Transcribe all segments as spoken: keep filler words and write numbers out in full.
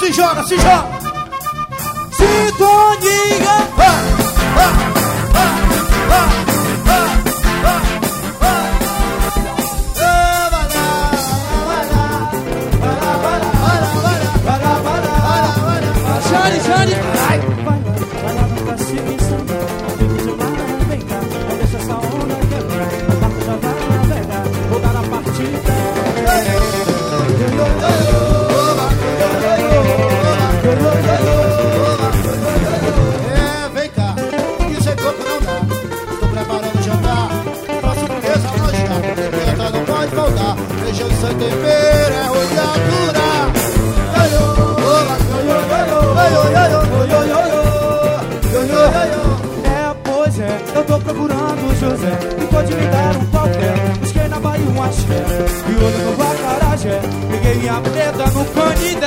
se joga, se joga. Sintonia. Ah, ah, ah, ah, ah, ah, ah. Ah, vai lá, vai lá, vai lá, vai lá, vai lá, vai lá, vai lá, vai lá, vai lá, vai lá. Jane, Jane. Ai. Vai lá, vai lá, não tá se pensando. Amigo de mar, vem cá. Não deixa essa onda quebrar. O barco já vai navegar. Vou dar a partida. É, vem cá, que sem pouco não dá. Estou preparando o jantar, pra surpresa manjar. Pimenta não pode faltar, feijão sem tempero é ruim de altura. É, pois é, eu tô procurando o José, que pode me dar um qualquer. Busquei na Bahia um axé, e olho no Bacarajé. Peguei minha preta no Canidé.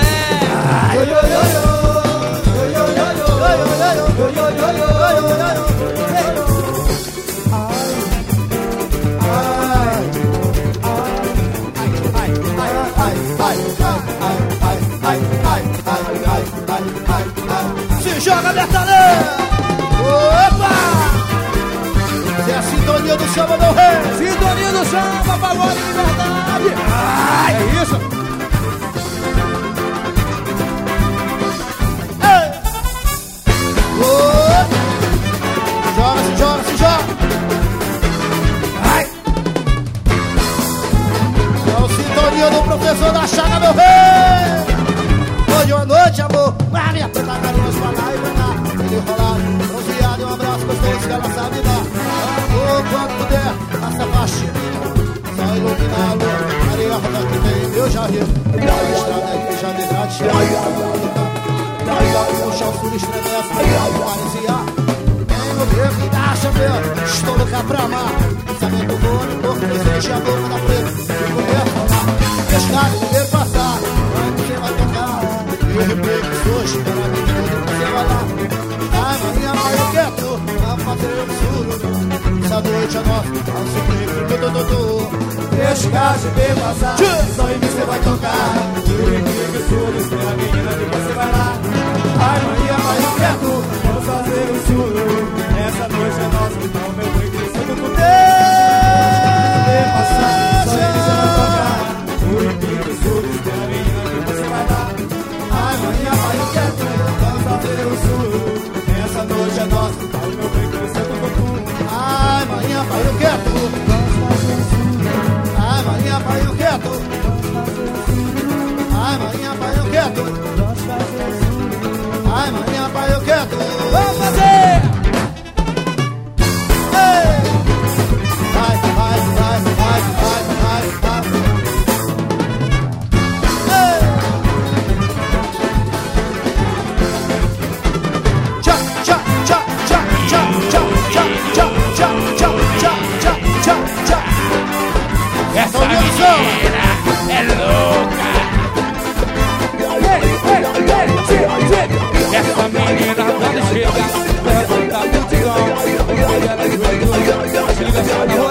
Se joga, Bertalê! Opa! Essa é a sintonia do samba, meu rei! Sintonia do samba, pagode de verdade. Ai, É isso. ei! Oi! Joga, se joga, se joga! Ai! É o sintonia do professor da Chaga, meu rei! Hoje à noite, amor, vai me apertar carinhas pra lá e pra cá. Ele rolar, bronzeado e um abraço gostoso que ela sabe dar. Amor, quando puder, passa a faixinha, só iluminar a lua. Maria Roda que tem, eu já ri. A estrada aqui já me dá de chão. Puxa o sul, estremece, parecia. Vem no beco e dá chapéu, estou louca pra amar. Pensamento voa no corpo, desejo a boca da preta. E começa a falar, deixa nada, primeiro passar. Você vai tocar, e eu replay que hoje para mim tudo você vai lá. Ai, Maria, mas eu quero, vamos fazer um sururu. Essa noite é nossa, ao suplício, tu, tu, tu, tu. Deixa o gás de bem passar, só em mim você vai tocar. E o replay que sururu, tem a menina que você vai lá. Ai, Maria, mas eu quero, vamos fazer um sururu. Essa noite é nossa, então meu bem crescendo com Deus. Bem passar, só em mim você vai tocar. O replay que sururu, tem a menina que você vai lá. Ai, Maria, mas eu quero, vamos fazer um sururu. Essa noite é nossa, então meu bem crescendo com Deus. Ai, Maria, pai, eu quero. Ai, Maria, pai, eu quero. Ai, Maria, pai, eu quero. Ai, Maria, pai, eu quero. Vamos fazer! Ei! Vai, vai, vai, vai, vai, vai, vai. Ei! Tchá, tchá, tchá, tchá, tchá, tchá, tchá, tchá, tchá, tchá, tchá, tchá, tchá, tchá. Essa menina é louca. Essa menina quando chega, levanta a multidão. Olha ela de joelho, se liga só na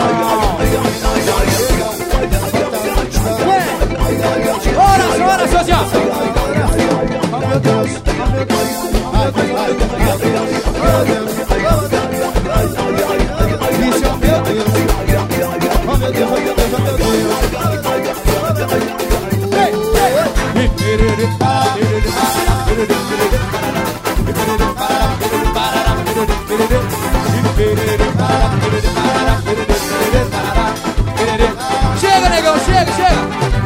oração. Ora, ora, social. Oh, meu Deus, oh, meu Deus. Ai, vai, vai, vai. Oh, Deus, oh, Deus. Isso é meu Deus. Oh, meu Deus, oh, meu Deus, oh, meu Deus. Ei, ei, Chega, negão, chega, chega.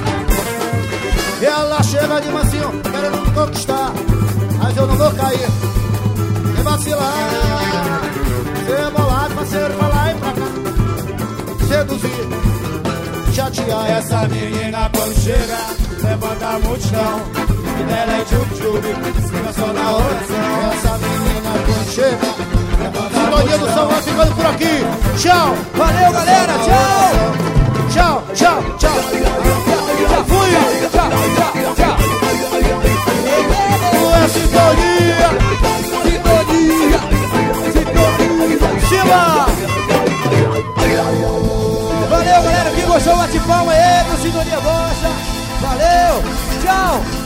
ela chega de mansinho, querendo me conquistar, mas eu não vou cair, nem vacilar. Ser bolado, parceiro, pra lá e pra cá, seduzir, chatear. Essa menina quando chega, levanta a multidão. E dela é tchuk-tchuk, fica só na oração. Essa menina quando chega, levanta a sintonia do som vai ficando por aqui. Tchau, Valeu, galera, tchau. tchau, tchau, tchau. Já fui, tchau, tchau, tchau. Não é sintonia, Sintonia, sintonia. Silva. Valeu, galera, quem gostou, bate palma aí do Sintonia Bocha. Valeu, tchau.